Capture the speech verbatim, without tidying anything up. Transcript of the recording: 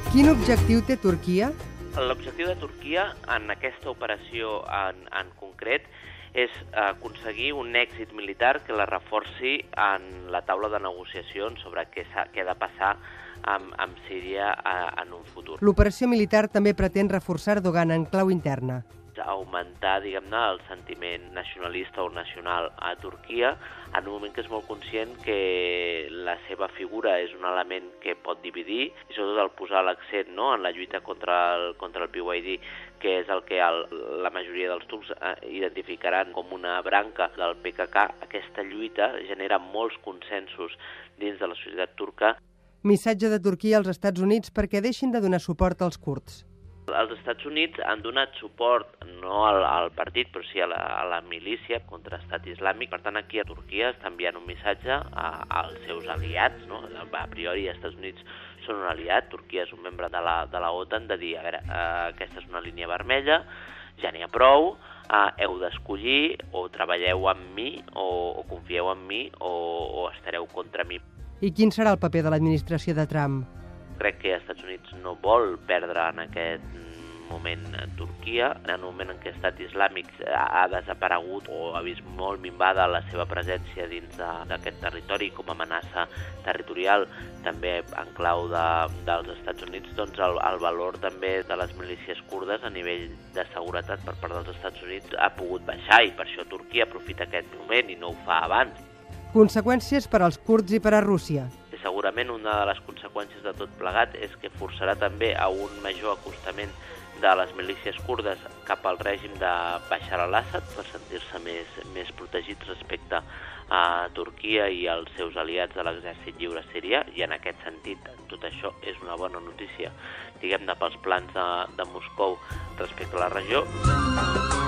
Quin objectiu té Turquia? L'objectiu de Turquia en aquesta operació en, en concret és aconseguir un èxit militar que la reforci en la taula de negociacions sobre què, què ha de passar amb, amb Síria en un futur. L'operació militar també pretén reforçar Erdogan en clau interna. Augmentar, diguem-ne, el sentiment nacionalista o nacional a Turquia en un moment que és molt conscient que la seva figura és un element que pot dividir i sobretot el posar l'accent, no?, en la lluita contra el, contra el P Y D, que és el que el, la majoria dels turcs identificaran com una branca del P K K. Aquesta lluita genera molts consensos dins de la societat turca. Missatge de Turquia als Estats Units perquè deixin de donar suport als kurds. Els Estats Units han donat suport no al, al partit, però sí a la, a la milícia contra l'estat islàmic. Per tant, aquí a Turquia està enviant un missatge a, als seus aliats, no? A priori, els Estats Units són un aliat, Turquia és un membre de la, de la OTAN, de dir, a veure, eh, aquesta és una línia vermella, ja n'hi ha prou, eh, heu d'escollir, o treballeu amb mi, o, o confieu en mi, o, o estareu contra mi. I quin serà el paper de l'administració de Trump? Crec que els Estats Units no vol perdre en aquest moment a Turquia, en un moment en què l'estat islàmic ha desaparegut o ha vist molt minvada la seva presència dins d'aquest territori com a amenaça territorial, també en clau de, dels Estats Units, doncs el, el valor també de les milícies kurdes a nivell de seguretat per part dels Estats Units ha pogut baixar i per això Turquia aprofita aquest moment i no ho fa abans. Conseqüències per als kurds i per a Rússia. Segurament una de les conseqüències de tot plegat és que forçarà també a un major acostament de les milícies kurdes cap al règim de Bashar al-Assad per sentir-se més, més protegits respecte a Turquia i als seus aliats de l'exèrcit lliure sirià, i en aquest sentit tot això és una bona notícia, diguem-ne, pels plans de, de Moscou respecte a la regió.